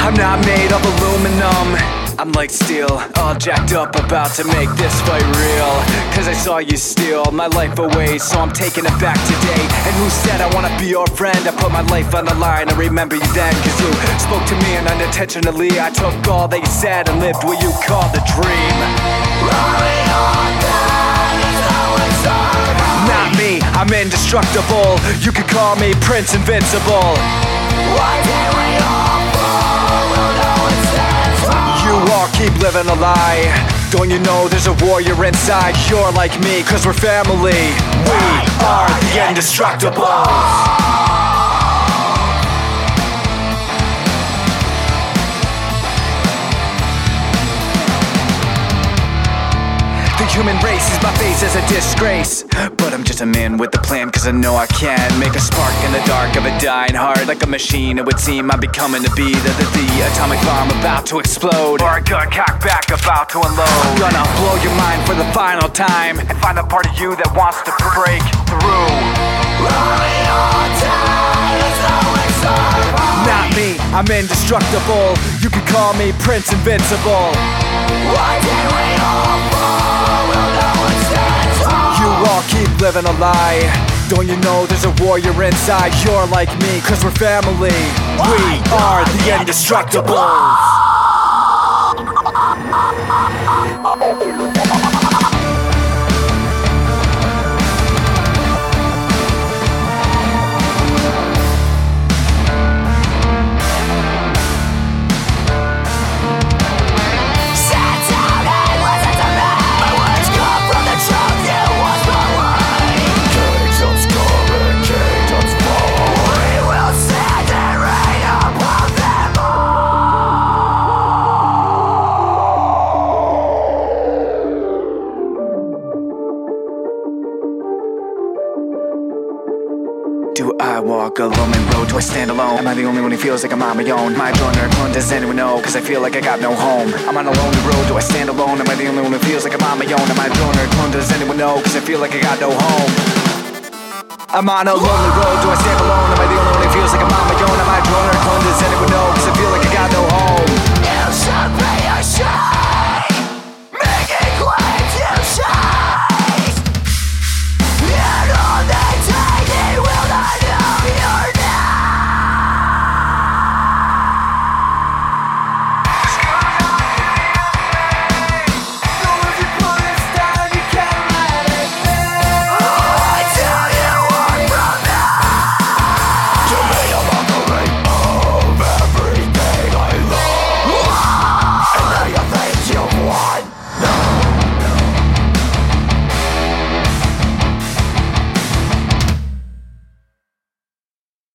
I'm not made of aluminum, I'm like steel, all jacked up, about to make this fight real. Cause I saw you steal my life away, so I'm taking it back today. And who said I wanna be your friend? I put my life on the line, I remember you then. Cause you spoke to me and unintentionally I took all that you said and lived what you called a dream. Not me, I'm indestructible. You could call me Prince Invincible. One day we all fall, we'll know it stands for. You all keep living a lie. Don't you know there's a warrior inside? You're like me, cause we're family. We are the Indestructibles. The human race is my face as a disgrace, but I'm just a man with a plan, cause I know I can make a spark in the dark of a dying heart. Like a machine, it would seem I'm becoming to be the atomic bomb about to explode, or a gun cocked back about to unload. I'm gonna blow your mind for the final time and find the part of you that wants to break through. Not me, I'm indestructible. You could call me Prince Invincible. One day we all fall, we'll know what stands for. You all keep living a lie. Don't you know there's a warrior inside? You're like me, cause we're family. We are the Indestructibles. Do I walk a lonely road? Do I stand alone? Am I the only one who feels like I'm on my own? Am I drawn or clone? Does anyone know? Cause I feel like I got no home. I'm on a lonely road, do I stand alone? Am I the only one who feels like I'm on my own? Am I drawn or clone? Does anyone know? Cause I feel like I got no home. I'm on a lonely road, do I stand alone? Am I the only one who feels like I'm on my own?